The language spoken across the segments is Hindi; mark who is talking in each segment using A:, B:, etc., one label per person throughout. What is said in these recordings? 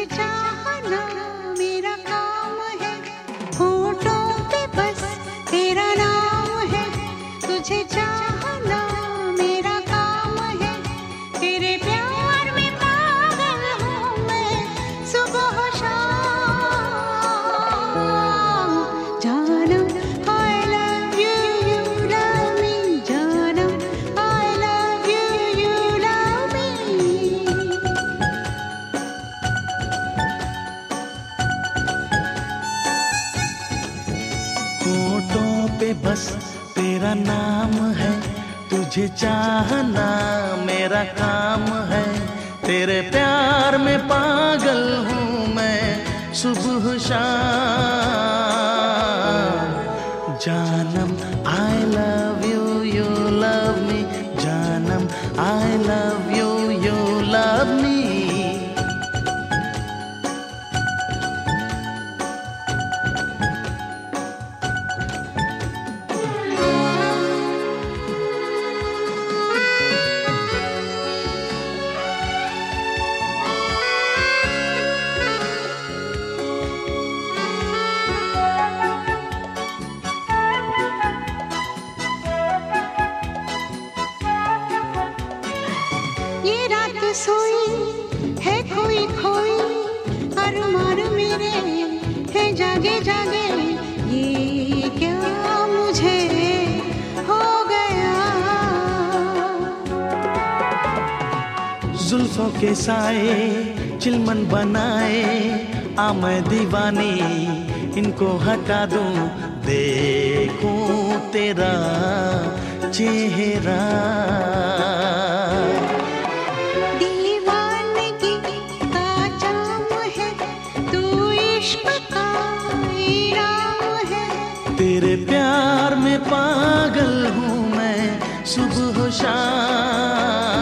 A: तुझे चाहना मेरा काम है, होठों पे बस तेरा नाम है। तुझे चाहना मेरा काम है, तेरे प्यार में पागल हूँ मैं सुबह शाम। जानम I love you, you love me, जानम I love you, you love me।
B: होठों पे बस तेरा नाम है, तुझे चाहना मेरा काम है। तेरे प्यार में पागल हूँ मैं सुबह शाम। जानम I love you, you love me, जानम I love you, you love me।
A: ये रात सोई है खोई खोई, अरमान मेरे है जागे जागे। ये क्या मुझे हो गया।
B: जुल्फों के साए चिलमन बनाए, आ मैं दीवानी इनको हटा दूं, देखूं तेरा चेहरा।
A: दीवानगी का जाम है, तू इश्क का इनाम है।
B: तेरे प्यार में पागल हूँ मैं सुबह शाम।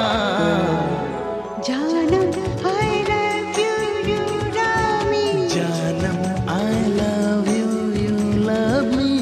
A: जानम I love you, you love me,
B: जानम I love you, you love me।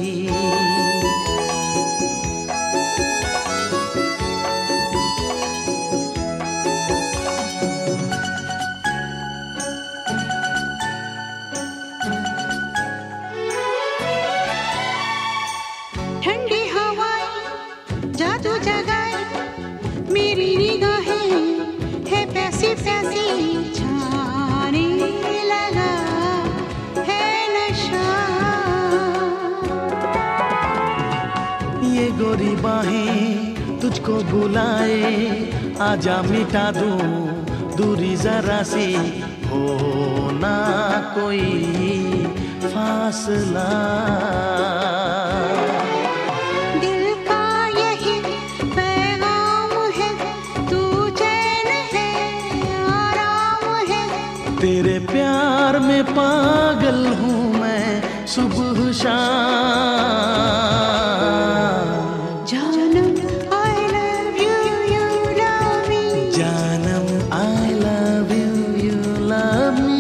A: ठंडी हवाएं जादू जगाए, मेरी निगाहें है प्यासी प्यासी, छाने लगा है नशा।
B: ये गोरी बाहें तुझको बुलाए, आजा मिटा दूं दूरी जरा सी, हो ना कोई फासला।
A: दिल का यही पैगाम है, तू चैन है आराम है।
B: तेरे प्यार में पागल हूँ मैं सुबह शाम।
A: जानम I love you, you love me,
B: जानम I love you, you love me।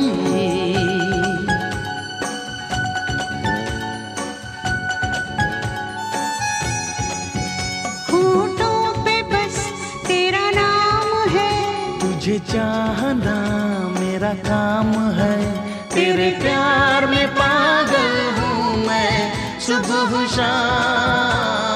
A: होठों पे बस तेरा नाम है,
B: तुझे चाहना मेरा काम है। तेरे प्यार में पागल हूँ मैं सुबह शाम।